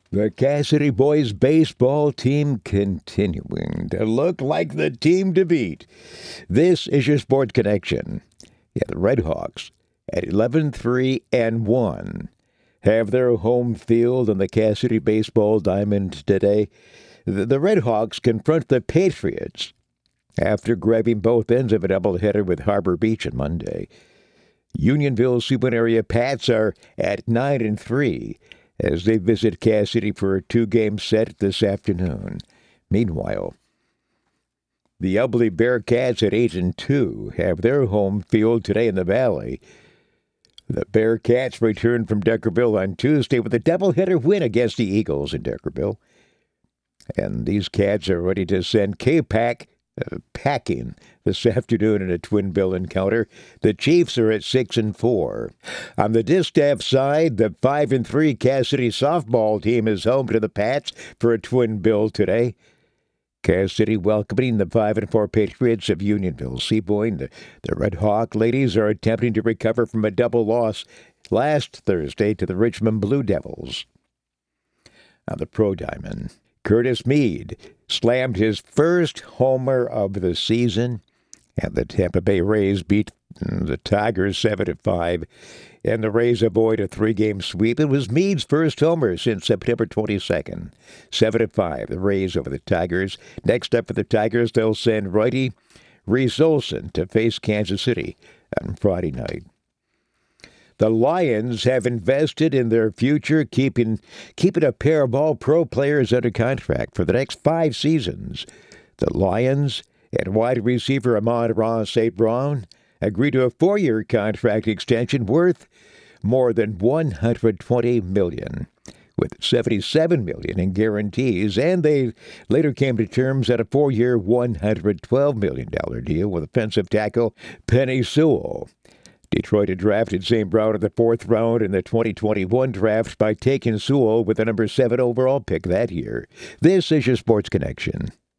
The Cassidy boys baseball team continuing to look like the team to beat. This is your Sports Connection. Yeah, the Red Hawks at 11-3-1 have their home field on the Cassidy baseball diamond today. The Red Hawks confront the Patriots after grabbing both ends of a doubleheader with Harbor Beach on Monday. Unionville Seaboard area Pats are at 9-3 as they visit Cassidy for a two-game set this afternoon. Meanwhile, the Ubly Bearcats at 8-2 have their home field today in the Valley. The Bearcats returned from Deckerville on Tuesday with a doubleheader win against the Eagles in Deckerville. And these Cats are ready to send K-Pack packing this afternoon in a twin bill encounter. The Chiefs are at 6-4. On the distaff side, the 5-3 Cassidy softball team is home to the Pats for a twin bill today. Cassidy welcoming the 5-4 Patriots of Unionville. Seaboyne, the Red Hawk ladies are attempting to recover from a double loss last Thursday to the Richmond Blue Devils. On the Pro Diamond, Curtis Mead slammed his first homer of the season, and the Tampa Bay Rays beat the Tigers 7-5, and the Rays avoid a three-game sweep. It was Mead's first homer since September 22nd. 7-5, the Rays over the Tigers. Next up for the Tigers, they'll send righty Reese Olson to face Kansas City on Friday night. The Lions have invested in their future, keeping a pair of all-pro players under contract for the next 5 seasons. The Lions and wide receiver Amon-Ra St. Brown agreed to a 4-year contract extension worth more than $120 million, with $77 million in guarantees, and they later came to terms at a 4-year, $112 million deal with offensive tackle Penei Sewell. Detroit had drafted St. Brown in the 4th round in the 2021 draft by taking Sewell with the number 7 overall pick that year. This is your Sports Connection.